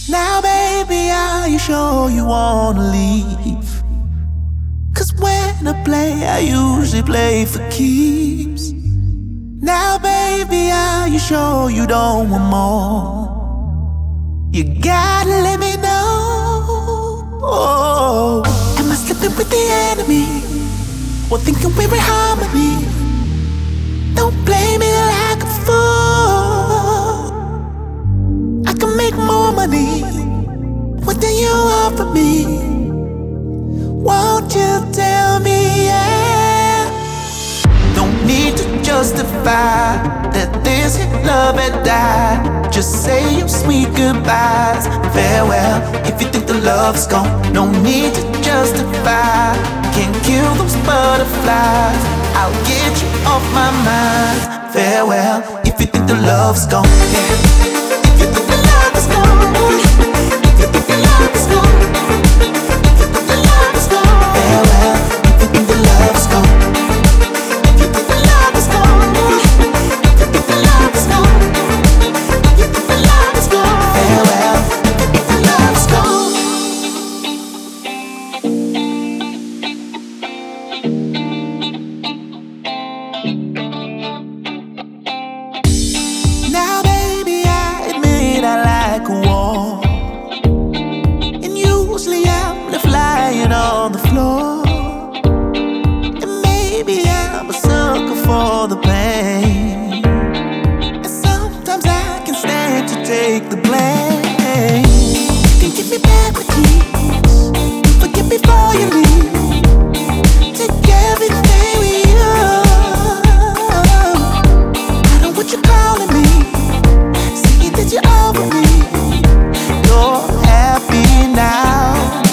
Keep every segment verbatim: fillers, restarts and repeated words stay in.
Now, baby, are you sure you wanna leave? Cause when I play, I usually play for keeps. Now, baby, are you sure you don't want more? You gotta let me know. Oh, am I slipping with the enemy? Or thinking we're in harmony? Don't play me like a fool. I can make more money. What do you offer me? Won't you tell me, yeah? Don't need to justify that this hit love had died. Just say your sweet goodbyes. Farewell, if you think the love's gone. No need to justify. Can't kill those butterflies. I'll get you off my mind. Farewell, if you think the love's gone. Yeah. If you think the love is gone. If you think the love is gone. If you think the love is gone. Farewell, if you think the love's gone. If you think the love is gone. If you think the love is gone. If you think the love is gone. Farewell, if you think the love is gone. Now, baby, I admit I like a war. And usually I'm left lying on the floor. And maybe I'm a sucker for the pain. And sometimes I can stand to take the blame. You can give me back the keys. Forget before you leave. Take everything we own. I don't want you calling me, saying that you're over me. You're happy now.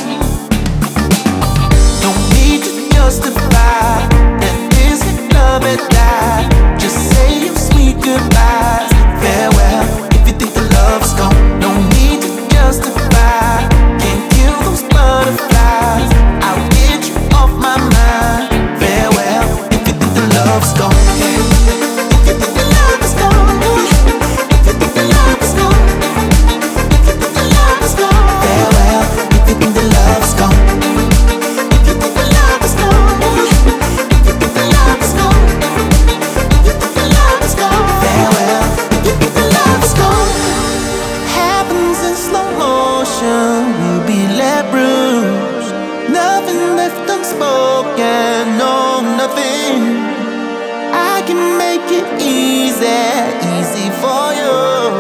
No need to justify that this love had died. Just say your sweet goodbyes. Farewell, if you think the love's gone. No need to justify. Can't kill those butterflies. I'll get you off my mind. Farewell, if you think the love's gone. If you think the love is gone. If you think the love is gone. If you think the love is gone. Farewell, if you think the love's gone. If you think the love is gone. If you think the love is gone. If you think the love is gone. Farewell, if you think the love is gone. Happens in slow motion, we'll be left bruised. Nothing left unspoken, no, nothing. I can make it easy, easy for you.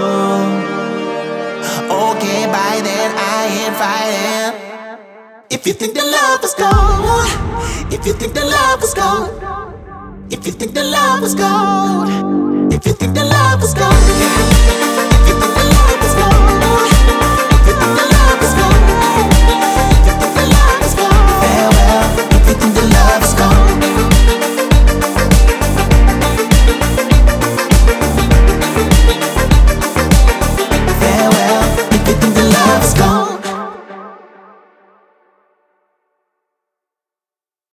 Okay, by then I ain't fighting. If you think the love is gone, if you think the love is gone, if you think the love is gone, if you think the love is gone.